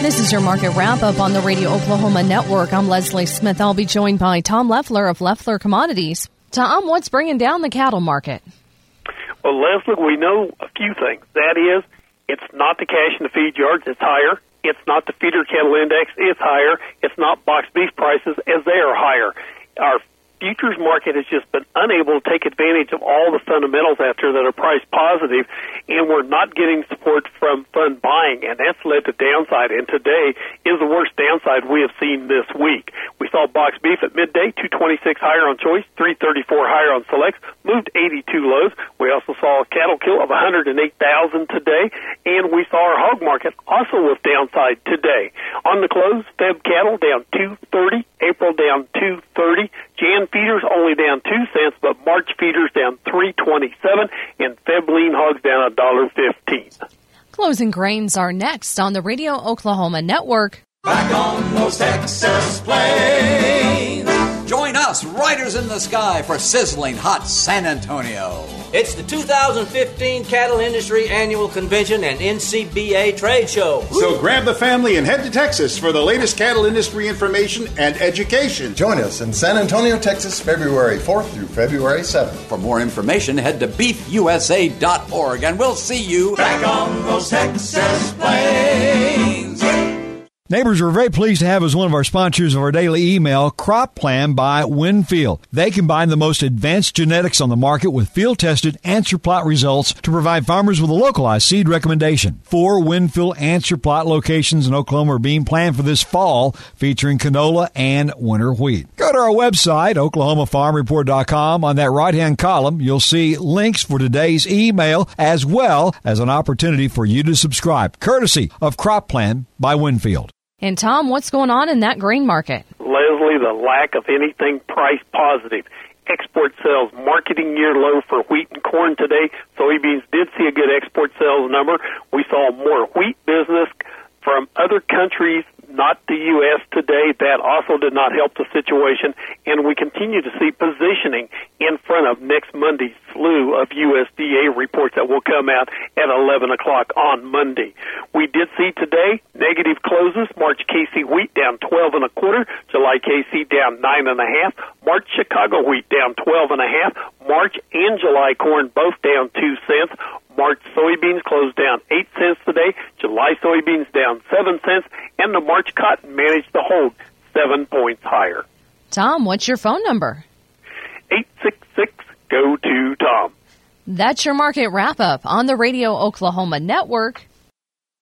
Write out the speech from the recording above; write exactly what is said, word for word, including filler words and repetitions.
This is your market wrap-up on the Radio Oklahoma Network. I'm Leslie Smith. I'll be joined by Tom Leffler of Leffler Commodities. Tom, what's bringing down the cattle market? Well, Leslie, we know a few things. That is, it's not the cash in the feed yards, it's higher. It's not the feeder cattle index, it's higher. It's not box beef prices, as they are higher. Our futures market has just been unable to take advantage of all the fundamentals out there that are price positive, and we're not getting support from fund buying, and that's led to downside. And today is the worst downside we have seen this week. We saw box beef at midday, two twenty-six higher on choice, three thirty-four higher on selects, moved eighty-two lows. We also saw a cattle kill of one hundred eight thousand today, and we saw our hog market also with downside today. On the close, Feb cattle down two thirty, April down two thirty, Jan feeders only down two cents, but March feeders down three twenty-seven, and Feb lean hogs down a dollar fifteen. Closing grains are next on the Radio Oklahoma Network. Back on those Texas plains. Join us, Riders in the Sky, for sizzling hot San Antonio. It's the two thousand fifteen Cattle Industry Annual Convention and N C B A Trade Show. So grab the family and head to Texas for the latest cattle industry information and education. Join us in San Antonio, Texas, February fourth through February seventh. For more information, head to beef u s a dot org, and we'll see you back on those Texas plains. Neighbors, we're very pleased to have as one of our sponsors of our daily email, Crop Plan by Winfield. They combine the most advanced genetics on the market with field-tested answer plot results to provide farmers with a localized seed recommendation. Four Winfield answer plot locations in Oklahoma are being planned for this fall, featuring canola and winter wheat. Go to our website, oklahoma farm report dot com. On that right-hand column, you'll see links for today's email, as well as an opportunity for you to subscribe, courtesy of Crop Plan by Winfield. And Tom, what's going on in that grain market? Leslie, the lack of anything price positive. Export sales, marketing year low for wheat and corn today. Soybeans did see a good export sales number. We saw more wheat business from other countries, not the U S today. That also did not help the situation, and we continue to see positioning in front of next Monday's slew of U S D A reports that will come out at eleven o'clock on Monday. We did see today negative closes. March K C wheat down twelve and a quarter. July K C down nine and a half. March Chicago wheat down twelve and a half. March and July corn both down two cents. March soybeans closed down eight cents today. July soybeans down seven cents, and the March cotton managed to hold seven points higher. Tom, what's your phone number? eight six six, go to Tom. That's your market wrap-up on the Radio Oklahoma Network.